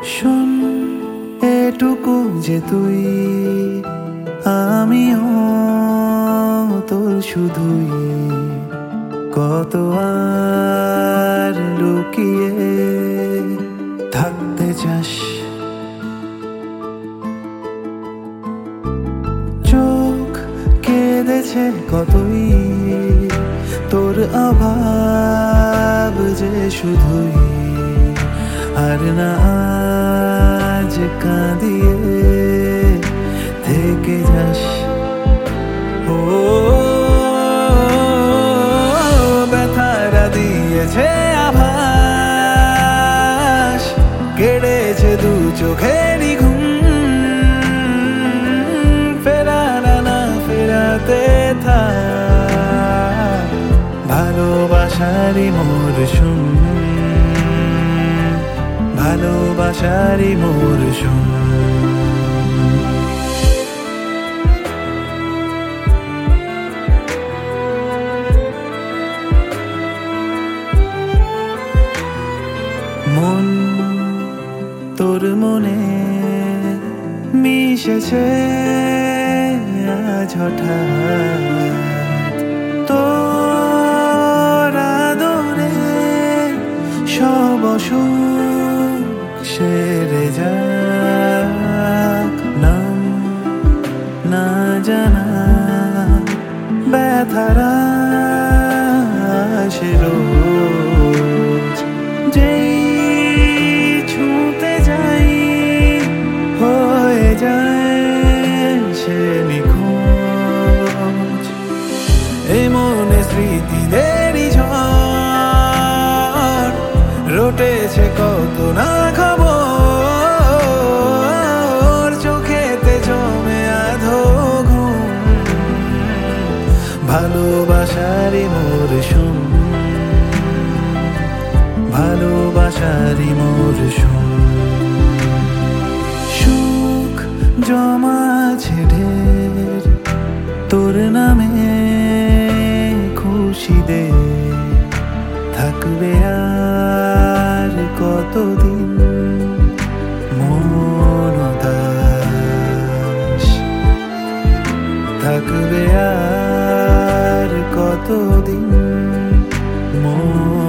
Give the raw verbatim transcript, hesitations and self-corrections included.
শোন এটুকু যে তুই আমিও তোর শুধুই, কত আর লুকিয়ে থাকতে চাস। চোখ কেঁদেছে কতই, তোর অভাব যে শুধুই, আর না আজ কাঁদিয়ে থেকে যাস। ও ব্যথারা দিয়েছে আভাস, কেড়েছে দু চোখেরই ঘুম, ফেরানা না ফেরাতে থাক ভালোবাসারই মরশুম, ভালোবাসারই মরশুম। মন তোর মনে মিশেছে আজ হঠাৎ, তোর আদরে সব অসুখ সেরে যাক। নাম না জানা ব্যথারা আসে রোজ, যেই ছুঁতে যাই হয়ে যায় সে নিখোঁজ। এই মনে স্মৃতিদেরই ঝড় রটেছে কত না খবর, চোখেতে জমে আধো ঘুম, ভালোবাসারই মরশুম, ভালোবাসারই মরশুম। সুখ জমা আছে ঢের তোর নামে, খুশি দে থাকবে আর কতদিন মনদাস, থাকবে আর কতদিন মন